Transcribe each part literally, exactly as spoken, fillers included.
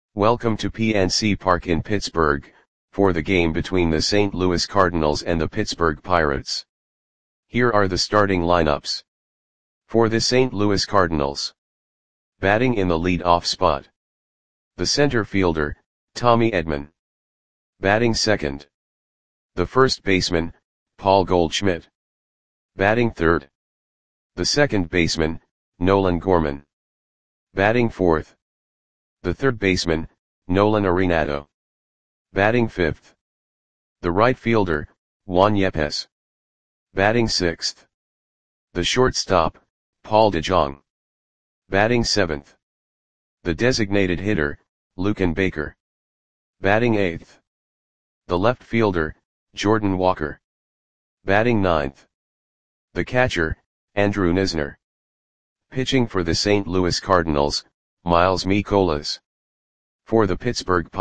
Welcome to P N C Park in Pittsburgh, for the game between the Saint Louis Cardinals and the Pittsburgh Pirates. Here are the starting lineups. For the Saint Louis Cardinals. Batting in the lead-off spot. The center fielder, Tommy Edman. Batting second. The first baseman, Paul Goldschmidt. Batting third. The second baseman, Nolan Gorman. Batting fourth. The third baseman, Nolan Arenado. Batting fifth. The right fielder, Juan Yepes. Batting sixth. The shortstop, Paul DeJong. Batting seventh. The designated hitter, Luken Baker. Batting eighth. The left fielder, Jordan Walker. Batting ninth. The catcher, Andrew Knizner. Pitching for the Saint Louis Cardinals, Miles Mikolas. For the Pittsburgh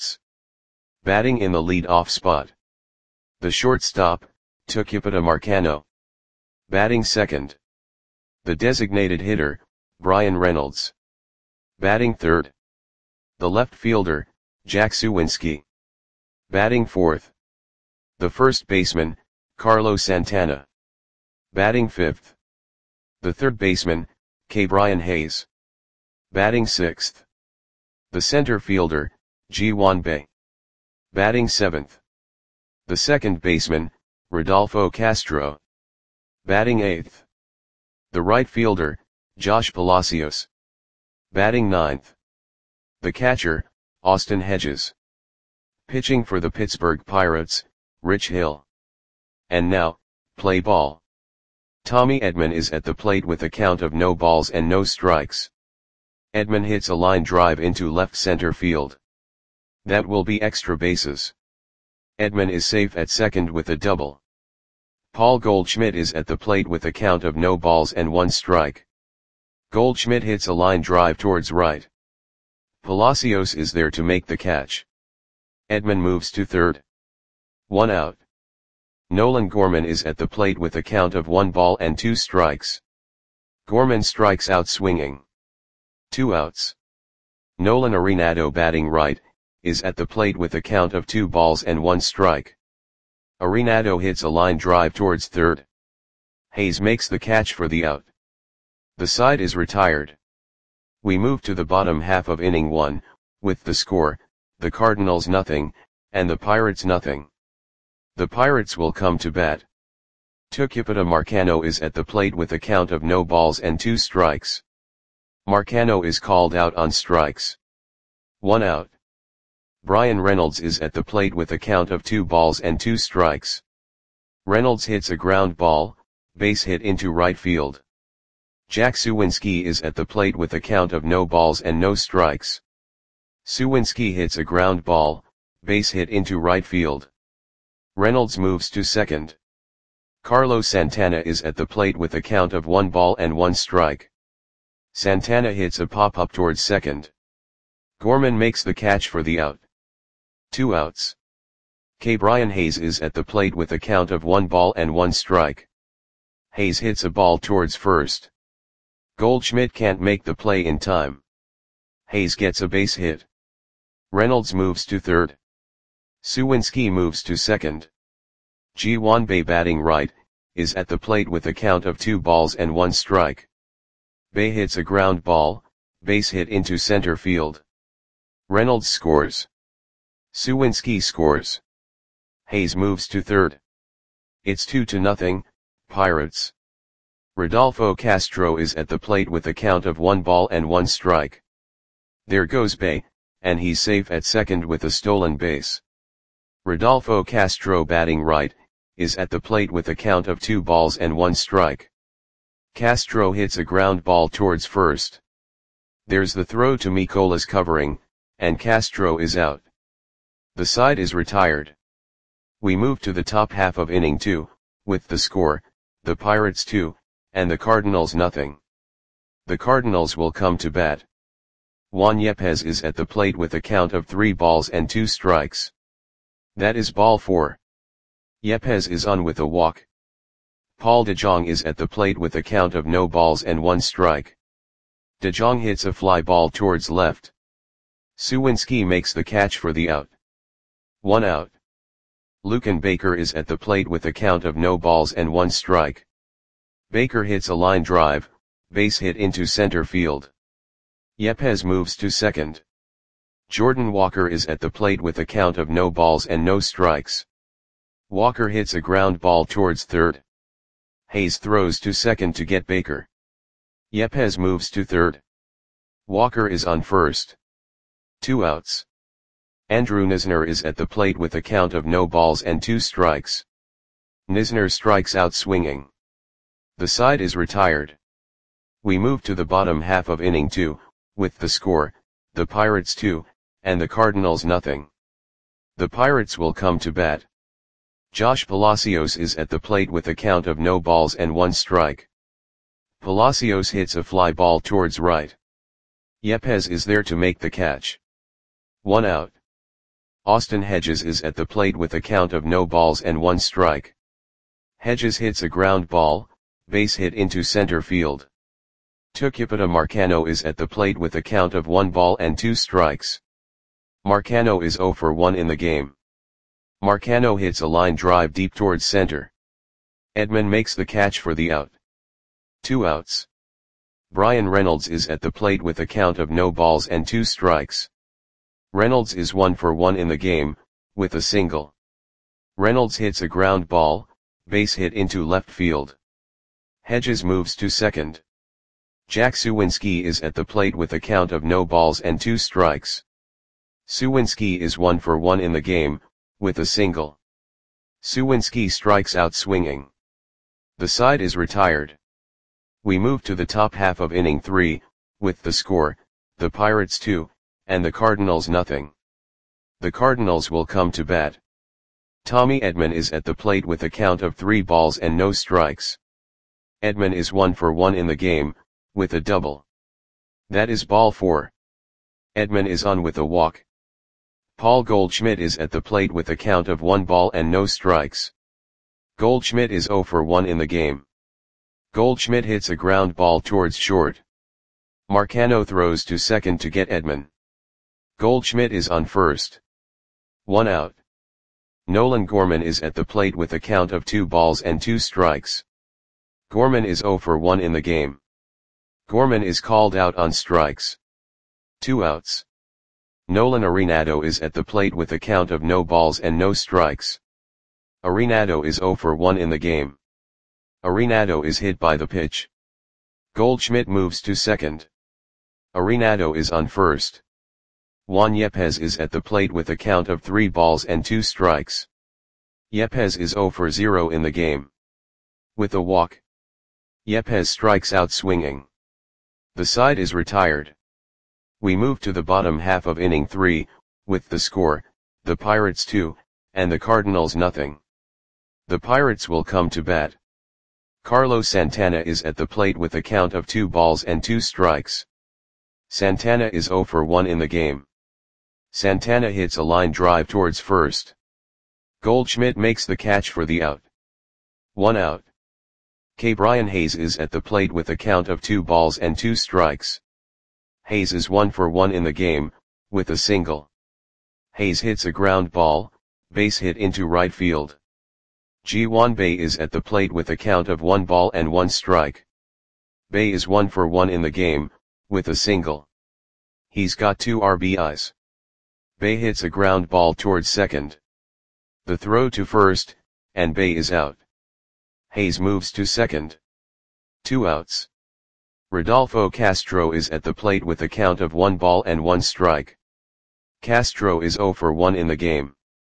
Pirates. Batting in the lead-off spot. The shortstop, Tucupita Marcano. Batting second. The designated hitter, Bryan Reynolds. Batting third. The left fielder, Jack Suwinski. Batting fourth. The first baseman, Carlos Santana. Batting fifth. The third baseman, Ke'Bryan Hayes. Batting sixth. The center fielder, Ji-hwan Bae. Batting seventh. The second baseman, Rodolfo Castro. Batting eighth. The right fielder, Josh Palacios. Batting ninth. The catcher, Austin Hedges. Pitching for the Pittsburgh Pirates, Rich Hill. And now, play ball. Tommy Edman is at the plate with a count of no balls and no strikes. Edman hits a line drive into left center field. That will be extra bases. Edman is safe at second with a double. Paul Goldschmidt is at the plate with a count of no balls and one strike. Goldschmidt hits a line drive towards right. Palacios is there to make the catch. Edman moves to third. One out. Nolan Gorman is at the plate with a count of one ball and two strikes. Gorman strikes out swinging. Two outs. Nolan Arenado batting right, is at the plate with a count of two balls and one strike. Arenado hits a line drive towards third. Hayes makes the catch for the out. The side is retired. We move to the bottom half of inning one, with the score, the Cardinals nothing, and the Pirates nothing. The Pirates will come to bat. Tucupita Marcano is at the plate with a count of no balls and two strikes. Marcano is called out on strikes. One out. Bryan Reynolds is at the plate with a count of two balls and two strikes. Reynolds hits a ground ball, base hit into right field. Jack Suwinski is at the plate with a count of no balls and no strikes. Suwinski hits a ground ball, base hit into right field. Reynolds moves to second. Carlos Santana is at the plate with a count of one ball and one strike. Santana hits a pop-up towards second. Gorman makes the catch for the out. Two outs. Ke'Bryan Hayes is at the plate with a count of one ball and one strike. Hayes hits a ball towards first. Goldschmidt can't make the play in time. Hayes gets a base hit. Reynolds moves to third. Suwinski moves to second. Ji-hwan Bae batting right, is at the plate with a count of two balls and one strike. Bae hits a ground ball, base hit into center field. Reynolds scores. Suwinski scores. Hayes moves to third. It's two to nothing, Pirates. Rodolfo Castro is at the plate with a count of one ball and one strike. There goes Bae, and he's safe at second with a stolen base. Rodolfo Castro batting right, is at the plate with a count of two balls and one strike. Castro hits a ground ball towards first. There's the throw to Mikolas covering, and Castro is out. The side is retired. We move to the top half of inning two, with the score, the Pirates two, and the Cardinals nothing. The Cardinals will come to bat. Juan Yepes is at the plate with a count of three balls and two strikes. That is ball four. Yepes is on with a walk. Paul DeJong is at the plate with a count of no balls and one strike. DeJong hits a fly ball towards left. Suwinski makes the catch for the out. One out. Lucan Baker is at the plate with a count of no balls and one strike. Baker hits a line drive, base hit into center field. Yepes moves to second. Jordan Walker is at the plate with a count of no balls and no strikes. Walker hits a ground ball towards third. Hayes throws to second to get Baker. Yepes moves to third. Walker is on first. Two outs. Andrew Knizner is at the plate with a count of no balls and two strikes. Knizner strikes out swinging. The side is retired. We move to the bottom half of inning two, with the score, the Pirates two, and the Cardinals nothing. The Pirates will come to bat. Josh Palacios is at the plate with a count of no balls and one strike. Palacios hits a fly ball towards right. Yepes is there to make the catch. One out. Austin Hedges is at the plate with a count of no balls and one strike. Hedges hits a ground ball, base hit into center field. Tucupita Marcano is at the plate with a count of one ball and two strikes. Marcano is zero for one in the game. Marcano hits a line drive deep towards center. Edman makes the catch for the out. Two outs. Brian Reynolds is at the plate with a count of no balls and two strikes. Reynolds is one for one in the game, with a single. Reynolds hits a ground ball, base hit into left field. Hedges moves to second. Jack Suwinski is at the plate with a count of no balls and two strikes. Suwinski is one for one in the game, with a single. Suwinski strikes out swinging. The side is retired. We move to the top half of inning three, with the score, the Pirates two, and the Cardinals nothing. The Cardinals will come to bat. Tommy Edman is at the plate with a count of three balls and no strikes. Edman is one for one in the game, with a double. That is ball four. Edman is on with a walk. Paul Goldschmidt is at the plate with a count of one ball and no strikes. Goldschmidt is zero for one in the game. Goldschmidt hits a ground ball towards short. Marcano throws to second to get Edman. Goldschmidt is on first. One out. Nolan Gorman is at the plate with a count of two balls and two strikes. Gorman is zero for one in the game. Gorman is called out on strikes. Two outs. Nolan Arenado is at the plate with a count of no balls and no strikes. Arenado is zero for one in the game. Arenado is hit by the pitch. Goldschmidt moves to second. Arenado is on first. Juan Yepes is at the plate with a count of three balls and two strikes. Yepes is zero for zero in the game. With a walk. Yepes strikes out swinging. The side is retired. We move to the bottom half of inning three, with the score, the Pirates two, and the Cardinals nothing. The Pirates will come to bat. Carlos Santana is at the plate with a count of two balls and two strikes. Santana is zero for one in the game. Santana hits a line drive towards first. Goldschmidt makes the catch for the out. One out. K. Brian Hayes is at the plate with a count of two balls and two strikes. Hayes is one for one in the game, with a single. Hayes hits a ground ball, base hit into right field. Ji Hwan Bae is at the plate with a count of one ball and one strike. Bae is one for one in the game, with a single. He's got two R B Is. Bae hits a ground ball towards second. The throw to first, and Bae is out. Hayes moves to second. Two outs. Rodolfo Castro is at the plate with a count of one ball and one strike. Castro is zero for one in the game.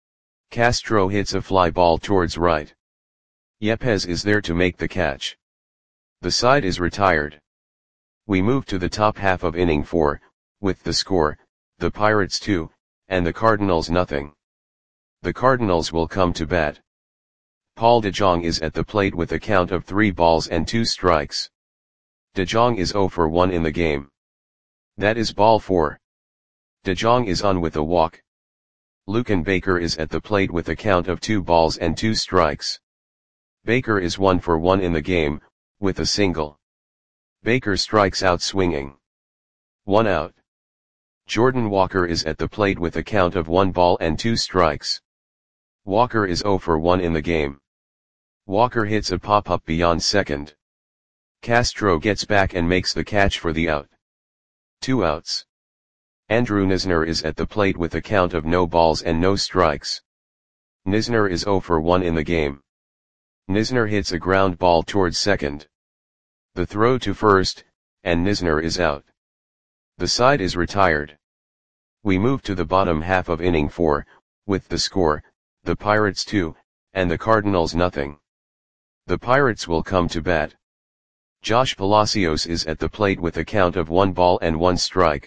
Castro hits a fly ball towards right. Yepes is there to make the catch. The side is retired. We move to the top half of inning four, with the score, the Pirates two, and the Cardinals nothing. The Cardinals will come to bat. Paul DeJong is at the plate with a count of three balls and two strikes. DeJong is zero for one in the game. That is ball four. DeJong is on with a walk. Lucan Baker is at the plate with a count of two balls and two strikes. Baker is one for one in the game, with a single. Baker strikes out swinging. One out. Jordan Walker is at the plate with a count of one ball and two strikes. Walker is zero for one in the game. Walker hits a pop-up beyond second. Castro gets back and makes the catch for the out. Two outs. Andrew Knizner is at the plate with a count of no balls and no strikes. Knizner is zero for one in the game. Knizner hits a ground ball towards second. The throw to first, and Knizner is out. The side is retired. We move to the bottom half of inning four, with the score, the Pirates two, and the Cardinals nothing. The Pirates will come to bat. Josh Palacios is at the plate with a count of one ball and one strike.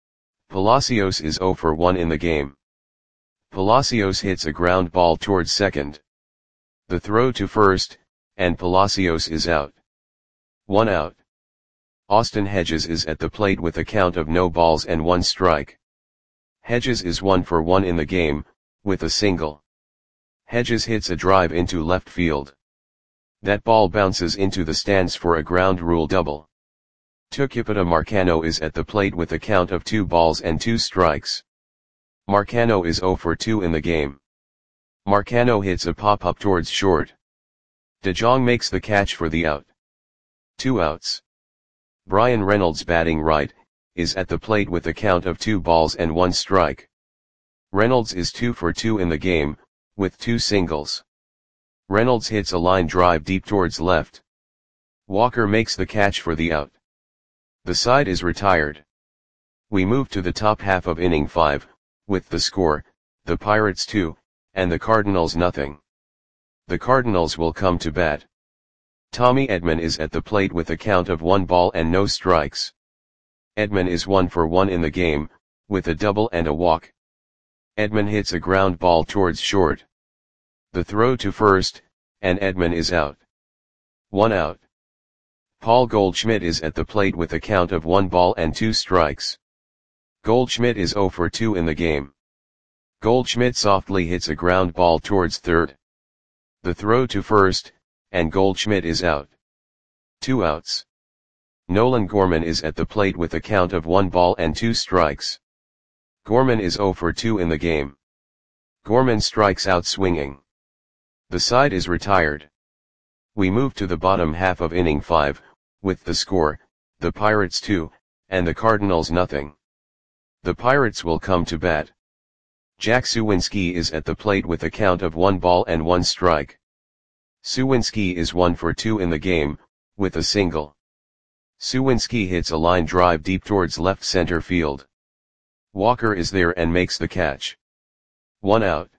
Palacios is zero for one in the game. Palacios hits a ground ball towards second. The throw to first, and Palacios is out. One out. Austin Hedges is at the plate with a count of no balls and one strike. Hedges is one for one in the game, with a single. Hedges hits a drive into left field. That ball bounces into the stands for a ground rule double. Tucupita Marcano is at the plate with a count of two balls and two strikes. Marcano is zero for two in the game. Marcano hits a pop-up towards short. De Jong makes the catch for the out. Two outs. Bryan Reynolds, batting right, is at the plate with a count of two balls and one strike. Reynolds is two for two in the game, with two singles. Reynolds hits a line drive deep towards left. Walker makes the catch for the out. The side is retired. We move to the top half of inning five, with the score, the Pirates two, and the Cardinals nothing. The Cardinals will come to bat. Tommy Edman is at the plate with a count of one ball and no strikes. Edman is one for one in the game, with a double and a walk. Edman hits a ground ball towards short. The throw to first, and Edman is out. One out. Paul Goldschmidt is at the plate with a count of one ball and two strikes. Goldschmidt is zero for two in the game. Goldschmidt softly hits a ground ball towards third. The throw to first, and Goldschmidt is out. Two outs. Nolan Gorman is at the plate with a count of one ball and two strikes. Gorman is zero for two in the game. Gorman strikes out swinging. The side is retired. We move to the bottom half of inning five, with the score, the Pirates two, and the Cardinals nothing. The Pirates will come to bat. Jack Suwinski is at the plate with a count of one ball and one strike. Suwinski is one for two in the game, with a single. Suwinski hits a line drive deep towards left center field. Walker is there and makes the catch. One out.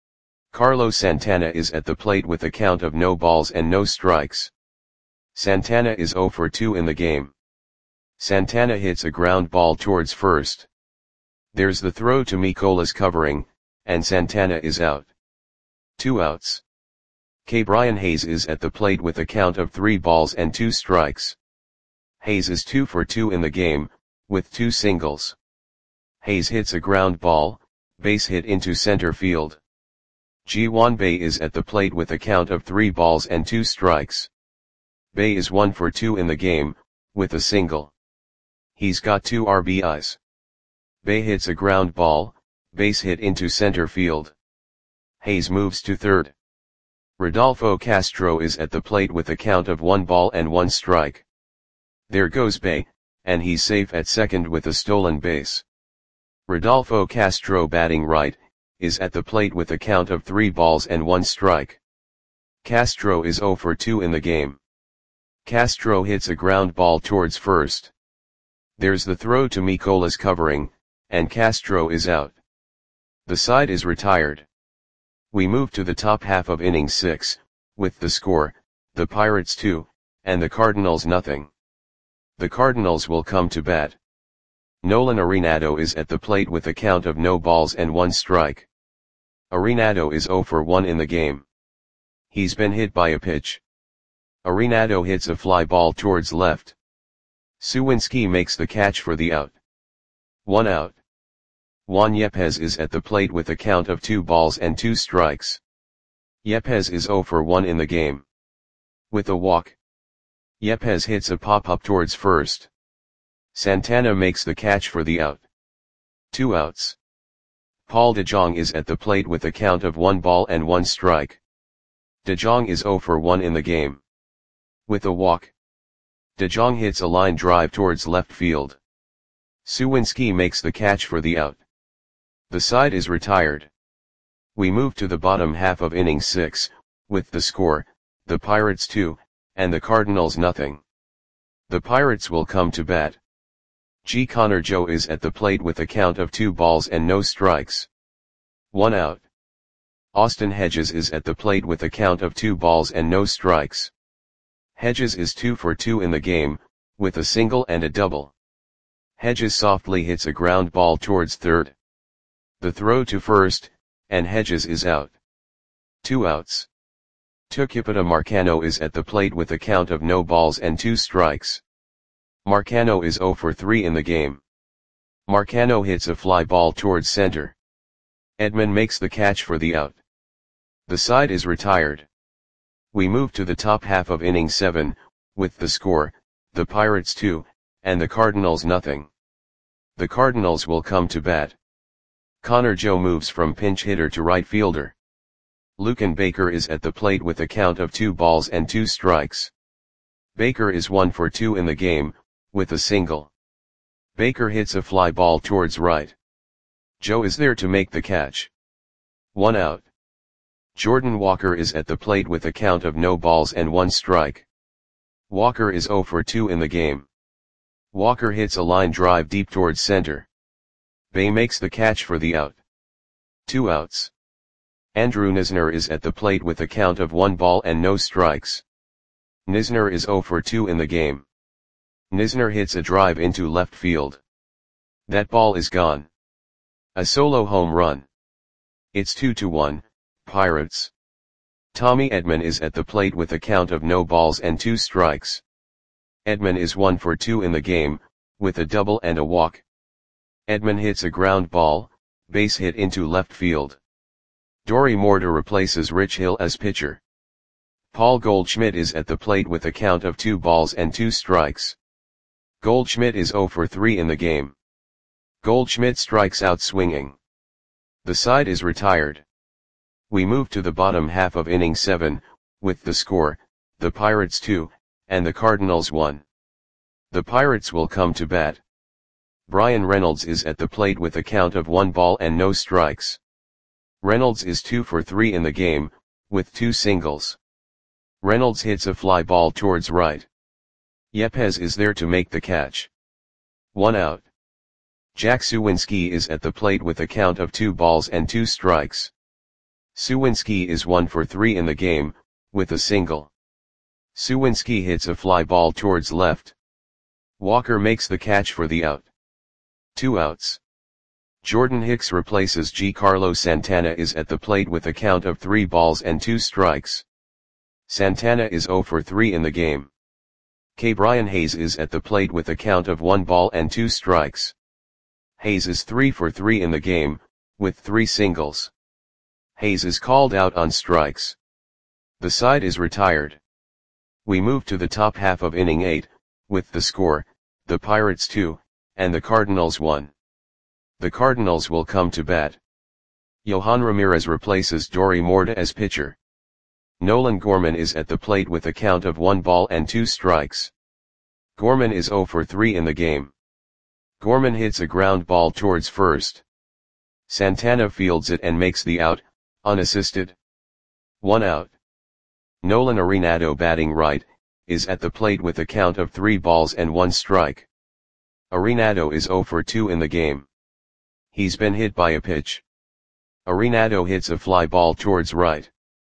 Carlos Santana is at the plate with a count of no balls and no strikes. Santana is zero for two in the game. Santana hits a ground ball towards first. There's the throw to Mikolas covering, and Santana is out. Two outs. K. Brian Hayes is at the plate with a count of three balls and two strikes. Hayes is two for two in the game, with two singles. Hayes hits a ground ball, base hit into center field. Ji-Hwan Bae is at the plate with a count of three balls and two strikes. Bae is one for two in the game, with a single. He's got two R B Is. Bae hits a ground ball, base hit into center field. Hayes moves to third. Rodolfo Castro is at the plate with a count of one ball and one strike. There goes Bae, and he's safe at second with a stolen base. Rodolfo Castro, batting right, is at the plate with a count of three balls and one strike. Castro is zero for two in the game. Castro hits a ground ball towards first. There's the throw to Mikolas covering, and Castro is out. The side is retired. We move to the top half of inning six, with the score, the Pirates two, and the Cardinals nothing. The Cardinals will come to bat. Nolan Arenado is at the plate with a count of no balls and one strike. Arenado is zero for one in the game. He's been hit by a pitch. Arenado hits a fly ball towards left. Suwinski makes the catch for the out. One out. Juan Yepez is at the plate with a count of two balls and two strikes. Yepez is zero for one in the game. With a walk. Yepez hits a pop-up towards first. Santana makes the catch for the out. Two outs. Paul DeJong is at the plate with a count of one ball and one strike. DeJong is zero for one in the game. With a walk, DeJong hits a line drive towards left field. Suwinski makes the catch for the out. The side is retired. We move to the bottom half of inning six, with the score, the Pirates two, and the Cardinals nothing. The Pirates will come to bat. G. Connor Joe is at the plate with a count of two balls and no strikes. One out. Austin Hedges is at the plate with a count of two balls and no strikes. Hedges is two for two in the game, with a single and a double. Hedges softly hits a ground ball towards third. The throw to first, and Hedges is out. Two outs. Tucupita Marcano is at the plate with a count of no balls and two strikes. Marcano is zero for three in the game. Marcano hits a fly ball towards center. Edman makes the catch for the out. The side is retired. We move to the top half of inning seven, with the score, the Pirates two, and the Cardinals nothing. The Cardinals will come to bat. Connor Joe moves from pinch hitter to right fielder. Lucan Baker is at the plate with a count of two balls and two strikes. Baker is one for two in the game, with a single. Baker hits a fly ball towards right. Joe is there to make the catch. One out. Jordan Walker is at the plate with a count of no balls and one strike. Walker is zero for two in the game. Walker hits a line drive deep towards center. Bay makes the catch for the out. Two outs. Andrew Knizner is at the plate with a count of one ball and no strikes. Knizner is zero for two in the game. Knizner hits a drive into left field. That ball is gone. A solo home run. It's two to one, Pirates. Tommy Edman is at the plate with a count of no balls and two strikes. Edman is one for two in the game, with a double and a walk. Edman hits a ground ball, base hit into left field. Dory Morta replaces Rich Hill as pitcher. Paul Goldschmidt is at the plate with a count of two balls and two strikes. Goldschmidt is zero for three in the game. Goldschmidt strikes out swinging. The side is retired. We move to the bottom half of inning seven, with the score, the Pirates two, and the Cardinals one. The Pirates will come to bat. Brian Reynolds is at the plate with a count of one ball and no strikes. Reynolds is two for three in the game, with two singles. Reynolds hits a fly ball towards right. Yepes is there to make the catch. One out. Jack Suwinski is at the plate with a count of two balls and two strikes. Suwinski is one for three in the game, with a single. Suwinski hits a fly ball towards left. Walker makes the catch for the out. Two outs. Jordan Hicks replaces Giancarlo Santana is at the plate with a count of three balls and two strikes. Santana is zero for three in the game. K. Brian Hayes is at the plate with a count of one ball and two strikes. Hayes is three for three in the game, with three singles. Hayes is called out on strikes. The side is retired. We move to the top half of inning eight, with the score, the Pirates two, and the Cardinals one. The Cardinals will come to bat. Yohan Ramirez replaces Dory Morta as pitcher. Nolan Gorman is at the plate with a count of one ball and two strikes. Gorman is zero for three in the game. Gorman hits a ground ball towards first. Santana fields it and makes the out, unassisted. One out. Nolan Arenado, batting right, is at the plate with a count of three balls and one strike. Arenado is zero for two in the game. He's been hit by a pitch. Arenado hits a fly ball towards right.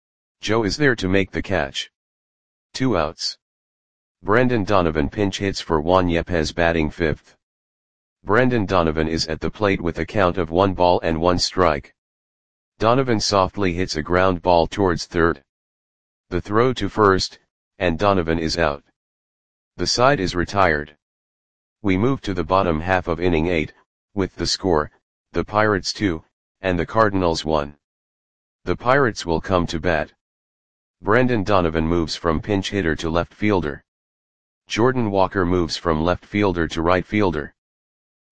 Joe is there to make the catch. Two outs. Brendan Donovan pinch hits for Juan Yepes, batting fifth. Brendan Donovan is at the plate with a count of one ball and one strike. Donovan softly hits a ground ball towards third. The throw to first, and Donovan is out. The side is retired. We move to the bottom half of inning eight, with the score, the Pirates two, and the Cardinals one. The Pirates will come to bat. Brendan Donovan moves from pinch hitter to left fielder. Jordan Walker moves from left fielder to right fielder.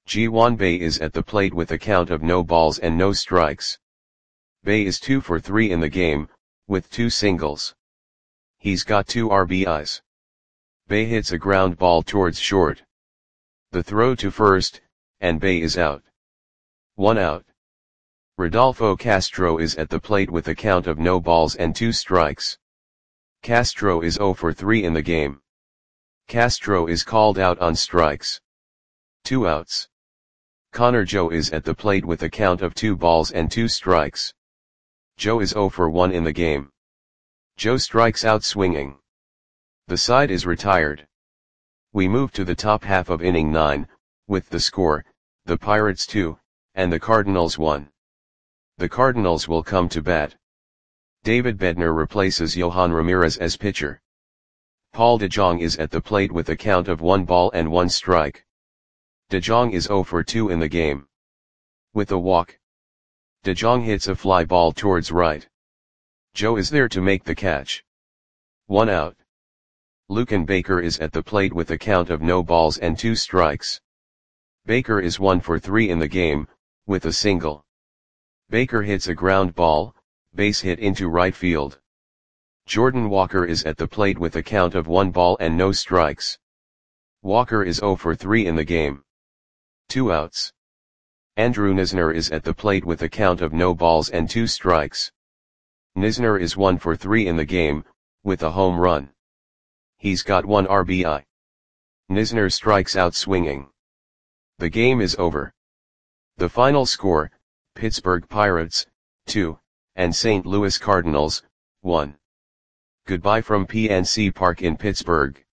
Ji-hwan Bae is at the plate with a count of no balls and no strikes. Bae is two for three in the game, with two singles. He's got two R B Is. Bae hits a ground ball towards short. The throw to first, and Bae is out. One out. Rodolfo Castro is at the plate with a count of no balls and two strikes. Castro is zero for three in the game. Castro is called out on strikes. Two outs. Connor Joe is at the plate with a count of two balls and two strikes. Joe is zero for one in the game. Joe strikes out swinging. The side is retired. We move to the top half of inning nine, with the score, the Pirates two, and the Cardinals one. The Cardinals will come to bat. David Bednar replaces Yohan Ramirez as pitcher. Paul DeJong is at the plate with a count of one ball and one strike. DeJong is zero for two in the game. With a walk, DeJong hits a fly ball towards right. Joe is there to make the catch. One out. Lucan Baker is at the plate with a count of no balls and two strikes. Baker is one for three in the game, with a single. Baker hits a ground ball, base hit into right field. Jordan Walker is at the plate with a count of one ball and no strikes. Walker is zero for three in the game. Two outs. Andrew Knizner is at the plate with a count of no balls and two strikes. Knizner is one for three in the game, with a home run. He's got one R B I. Knizner strikes out swinging. The game is over. The final score, Pittsburgh Pirates, two, and Saint Louis Cardinals, one. Goodbye from P N C Park in Pittsburgh.